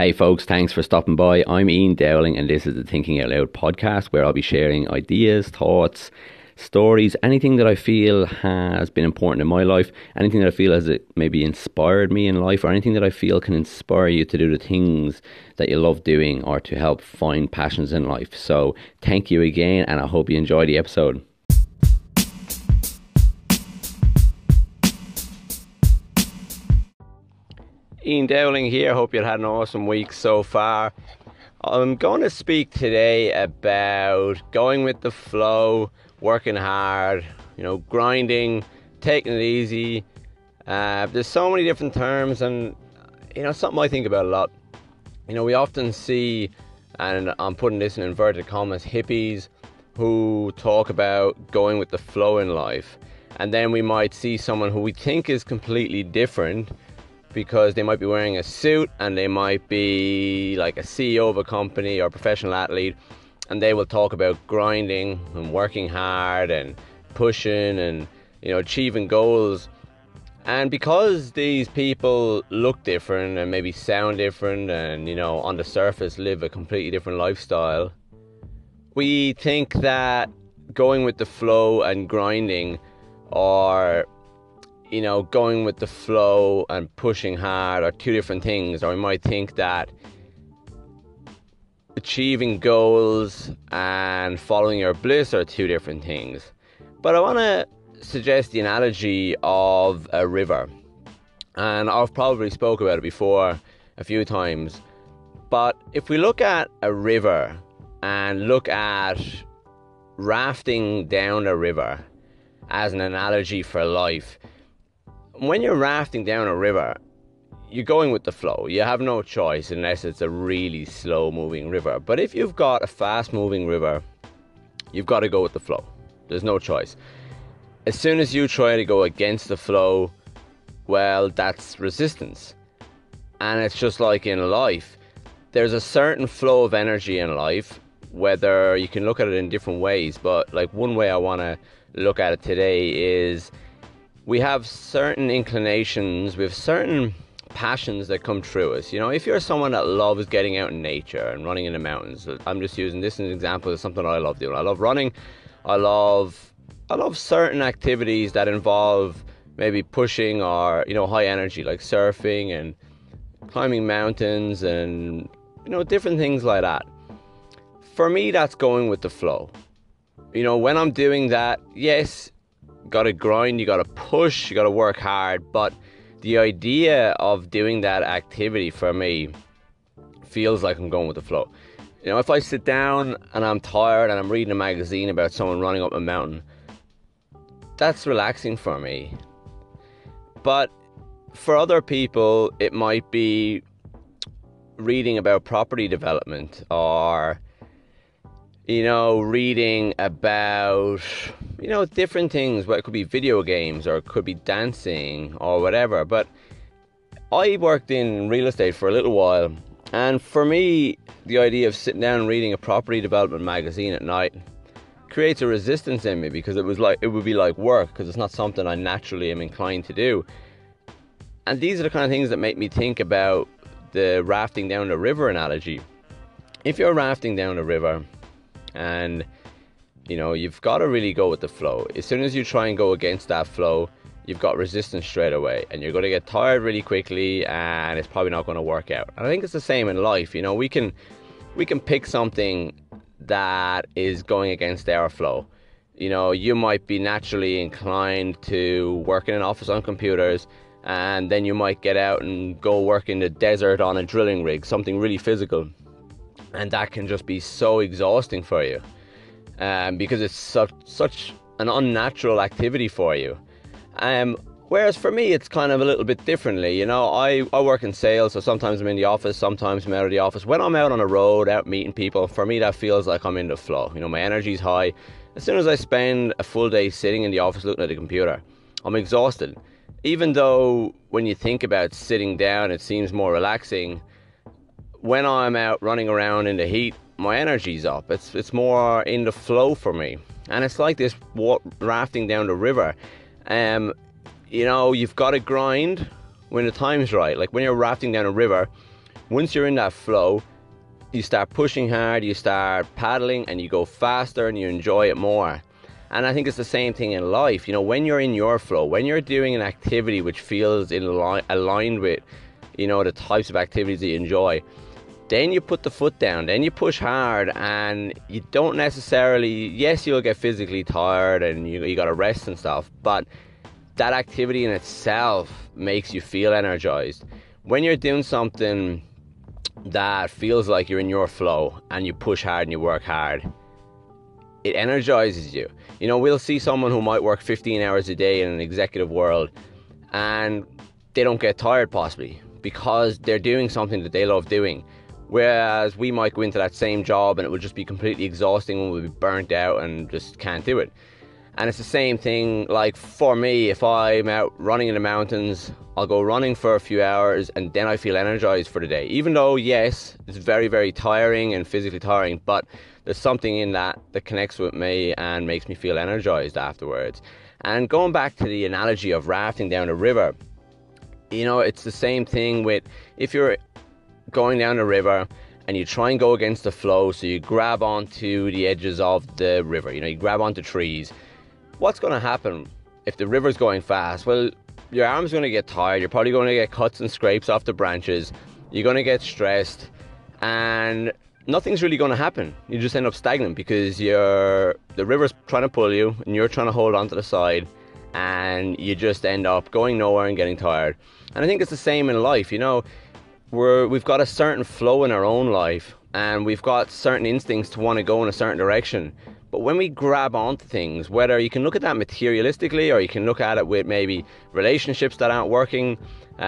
Hey folks, thanks for stopping by. I'm Ian Dowling and this is the Thinking Out Loud podcast where I'll be sharing ideas, thoughts, stories, anything that I feel has been important in my life, anything that I feel has maybe inspired me in life, or anything that I feel can inspire you to do the things that you love doing or to help find passions in life. So thank you again and I hope you enjoy the episode. Ian Dowling here. Hope you've had an awesome week so far. I'm going to speak today about going with the flow, working hard, grinding, taking it easy. There's so many different terms and, something I think about a lot. We often see, and I'm putting this in inverted commas, hippies who talk about going with the flow in life. And then we might see someone who we think is completely different because they might be wearing a suit and they might be like a CEO of a company or a professional athlete, and they will talk about grinding and working hard and pushing and achieving goals. And because these people look different and maybe sound different and on the surface live a completely different lifestyle, we think that going with the flow and grinding, or going with the flow and pushing hard, are two different things. Or we might think that achieving goals and following your bliss are two different things. But I want to suggest the analogy of a river. And I've probably spoke about it before a few times. But if we look at a river and look at rafting down a river as an analogy for life, when you're rafting down a river, you're going with the flow. You have no choice unless it's a really slow moving river. But if you've got a fast moving river, you've got to go with the flow. There's no choice. As soon as you try to go against the flow, well, that's resistance. And it's just like in life. There's a certain flow of energy in life, whether you can look at it in different ways. But like one way I want to look at it today is we have certain inclinations, we have certain passions that come through us. If you're someone that loves getting out in nature and running in the mountains, I'm just using this as an example of something I love doing. I love running. I love certain activities that involve maybe pushing or, high energy, like surfing and climbing mountains and, different things like that. For me, that's going with the flow. When I'm doing that, yes, got to grind, you got to push, you got to work hard, but the idea of doing that activity for me feels like I'm going with the flow. If I sit down and I'm tired and I'm reading a magazine about someone running up a mountain, that's relaxing for me. But for other people, it might be reading about property development, or reading about, different things. Well, it could be video games or it could be dancing or whatever. But I worked in real estate for a little while. And for me, the idea of sitting down and reading a property development magazine at night creates a resistance in me, because it would be like work, because it's not something I naturally am inclined to do. And these are the kind of things that make me think about the rafting down the river analogy. If you're rafting down a river, and you've got to really go with the flow. As soon as you try and go against that flow, you've got resistance straight away, and you're going to get tired really quickly, and it's probably not going to work out. And I think it's the same in life. We can pick something that is going against our flow. You might be naturally inclined to work in an office on computers, and then you might get out and go work in the desert on a drilling rig, something really physical. And that can just be so exhausting for you, because it's such an unnatural activity for you. Whereas for me, it's kind of a little bit differently. I work in sales, so sometimes I'm in the office, sometimes I'm out of the office. When I'm out on the road, out meeting people, for me, that feels like I'm in the flow. My energy's high. As soon as I spend a full day sitting in the office looking at the computer, I'm exhausted. Even though when you think about sitting down, it seems more relaxing, when I'm out running around in the heat, my energy's up. It's more in the flow for me. And it's like this rafting down the river. You've got to grind when the time's right. Like when you're rafting down a river, Once you're in that flow, you start pushing hard, you start paddling, and you go faster and you enjoy it more. And I think it's the same thing in life. You know, when you're in your flow, when you're doing an activity which feels aligned with, you know, the types of activities that you enjoy, then you put the foot down, then you push hard, and you don't necessarily, yes, you'll get physically tired and you got to rest and stuff, but that activity in itself makes you feel energized. When you're doing something that feels like you're in your flow and you push hard and you work hard, it energizes you. You know, we'll see someone who might work 15 hours a day in an executive world and they don't get tired possibly because they're doing something that they love doing. Whereas we might go into that same job and it would just be completely exhausting and we'll be burnt out and just can't do it. And it's the same thing, like for me, if I'm out running in the mountains, I'll go running for a few hours and then I feel energized for the day. Even though, yes, it's very, very tiring and physically tiring, but there's something in that connects with me and makes me feel energized afterwards. And going back to the analogy of rafting down a river, you know, it's the same thing with if you're going down a river and you try and go against the flow, so you grab onto the edges of the river, you know, you grab onto trees. What's going to happen if the river's going fast? Well, your arm's going to get tired, you're probably going to get cuts and scrapes off the branches, you're going to get stressed, and nothing's really going to happen. You just end up stagnant because the river's trying to pull you and you're trying to hold on to the side, and you just end up going nowhere and getting tired. And I think it's the same in life. You know, we've got a certain flow in our own life and we've got certain instincts to want to go in a certain direction. But when we grab onto things, whether you can look at that materialistically or you can look at it with maybe relationships that aren't working,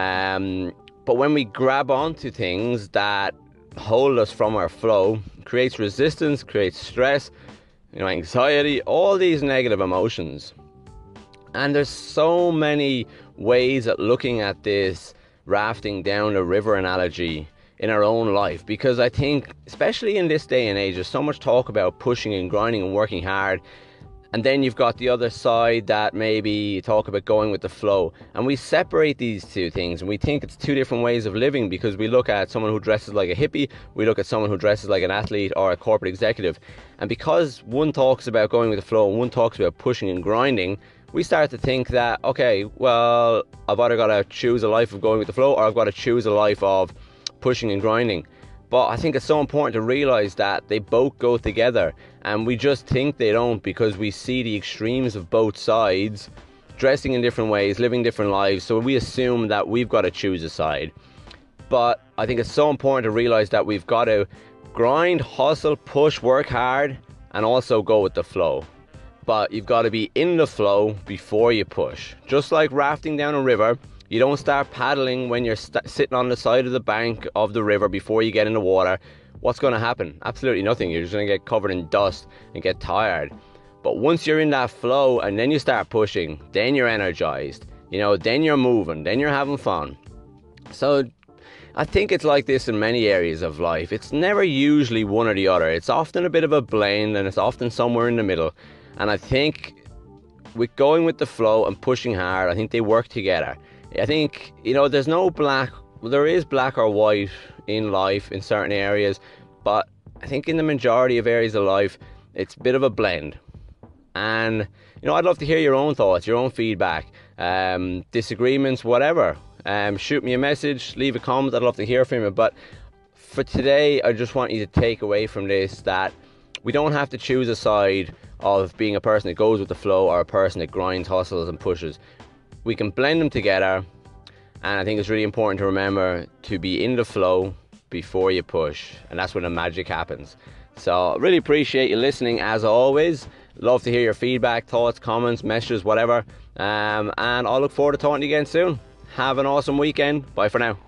but when we grab onto things that hold us from our flow, creates resistance, creates stress, you know, anxiety, all these negative emotions. And there's so many ways at looking at this rafting down a river analogy in our own life, because I think especially in this day and age there's so much talk about pushing and grinding and working hard, and then you've got the other side that maybe talk about going with the flow, and we separate these two things and we think it's two different ways of living because we look at someone who dresses like a hippie, we look at someone who dresses like an athlete or a corporate executive, and because one talks about going with the flow and one talks about pushing and grinding, we start to think that, okay, well, I've either got to choose a life of going with the flow or I've got to choose a life of pushing and grinding. But I think it's so important to realize that they both go together, and we just think they don't because we see the extremes of both sides dressing in different ways, living different lives, so we assume that we've got to choose a side. But I think it's so important to realize that we've got to grind, hustle, push, work hard, and also go with the flow. But you've got to be in the flow before you push. Just like rafting down a river, you don't start paddling when you're sitting on the side of the bank of the river before you get in the water. What's going to happen? Absolutely nothing. You're just going to get covered in dust and get tired. But once you're in that flow and then you start pushing, then you're energized. You know, then you're moving, then you're having fun. So I think it's like this in many areas of life. It's never usually one or the other. It's often a bit of a blend and it's often somewhere in the middle. And I think with going with the flow and pushing hard, I think they work together. I think, you know, there is black or white in life in certain areas, but I think in the majority of areas of life, it's a bit of a blend. And, you know, I'd love to hear your own thoughts, your own feedback, disagreements, whatever. Shoot me a message, leave a comment, I'd love to hear from you. But for today, I just want you to take away from this that we don't have to choose a side of being a person that goes with the flow or a person that grinds, hustles and pushes. We can blend them together, and I think it's really important to remember to be in the flow before you push, and that's when the magic happens. So I really appreciate you listening as always. Love to hear your feedback, thoughts, comments, messages, whatever, and I'll look forward to talking to you again soon. Have an awesome weekend. Bye for now.